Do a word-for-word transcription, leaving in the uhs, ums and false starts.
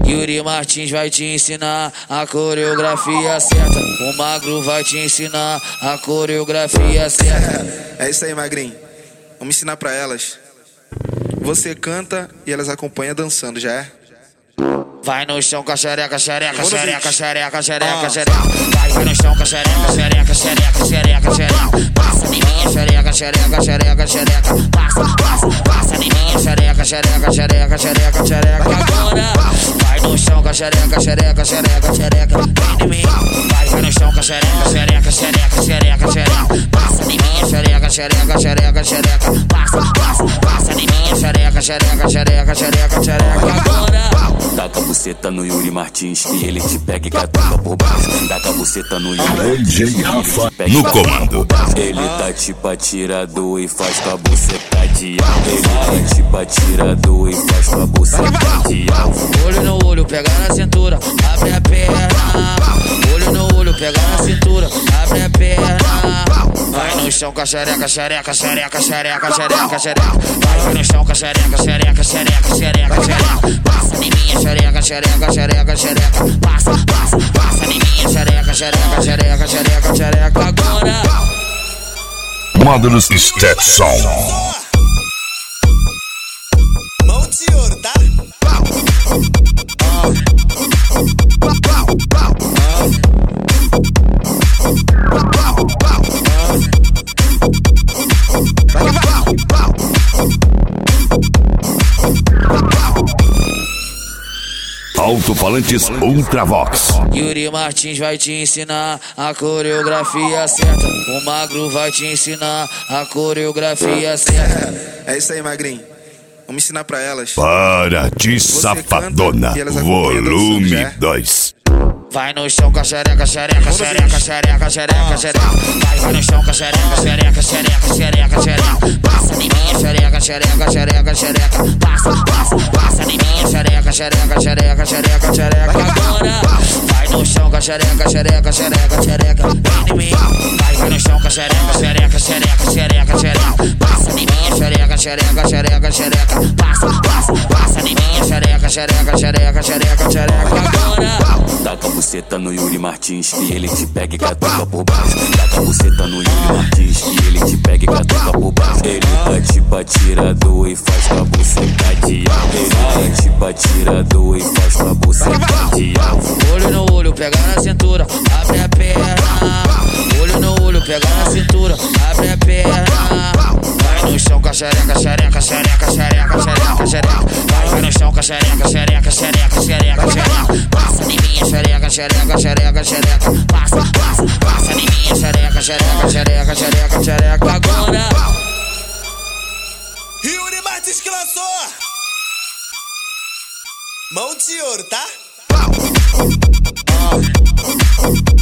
Yuri Martins vai te ensinar a coreografia certa. O Magro vai te ensinar a coreografia certa. É isso aí, Magrinho. Vamos ensinar pra elas. Você canta e elas acompanham dançando, já é? Vai no chão com a xereca, xereca, xereca, xereca, xereca, xereca. Vai, vai no chão com a xereca, xereca, xereca, xereca, xereca. Passa em minha xereca, xereca, xereca, xereca. Passa, passa, passa em minha xereca, xereca, xereca, xereca, xereca. Agora vai no chão com a xereca, xereca, xereca, xereca. Vem em mim. Vai, vai no chão com a xereca, xereca, xereca, xereca, xereca. Passa em minha xereca, xereca, xereca, xereca. Passa, passa, passa em minha xereca, xereca, xereca, xereca, xereca. Agora taca a buceta no Yuri Martins que ele te pega e catuca por baixo. Taca a buceta no Yuri Martins D J Rafa no comando. Ele tá tipo atirador e faz com a buceta de alvo. Ele tá tipo atirador e faz com a buceta de alvo. Olho no olho, pega na cintura, abre a perna. Olho no olho, pega na cintura, abre a perna. Vai no chão com a xereca, xereca, xereca, xereca, xereca, xereca. Vai no chão com a xereca, xereca, xereca, xereca, xereca. Passa em minha xereca, xereca, xereca, xereca. Passa, passa, passa em minha xereca, xereca, xereca, xereca, xereca. Agora Módulos Stetson. Mão de ouro, tá? Alto-falantes Ultravox. Yuri Martins vai te ensinar a coreografia certa. O Magro vai te ensinar a coreografia certa. É isso aí, Magrinho. Vamos ensinar pra elas. Para de safadona, volume dois. Vai no chão com a xereca, xereca, xereca, xereca, xereca, xereca. Vai, vai no chão com a xereca, xereca, xereca, xereca, xereca. Passa em minha xereca, xereca, xereca, xereca. Passa, passa, passa em minha xereca, xereca, xereca, xereca, xereca. Agora vai no chão com a xereca, xereca, xereca, xereca. Vem em mim. Vai, vai no chão com a xereca, xereca, xereca, xereca, xereca. Passa em minha xereca, xereca, xereca, xereca. Passa, passa, passa em minha xereca, xereca, xereca, xereca, xereca. Agora taca a buceta no Yuri Martins que ele te pega e catuca por baixo. Taca a buceta no Yuri Martins que ele te pega e catuca por baixo. Ele tá tipo atirador e faz com a buceta de alvo. Ele tá tipo atirador e faz com a buceta de alvo. olho no olho, pega na cintura, abre a perna. Olho no olho, pega na cintura, abre a perna. Vai no chão com a xereca, xereca, xereca, xereca, xereca, xereca. Vai, vai no chão com a xereca, xereca, xereca, xereca, xereca. Passa em minha xereca, xereca, xereca, xereca. Passa, passa, passa em minha xereca, xereca, xereca, xereca, xereca. Agora Yuri Martins que lançou. Mão de ouro, tá?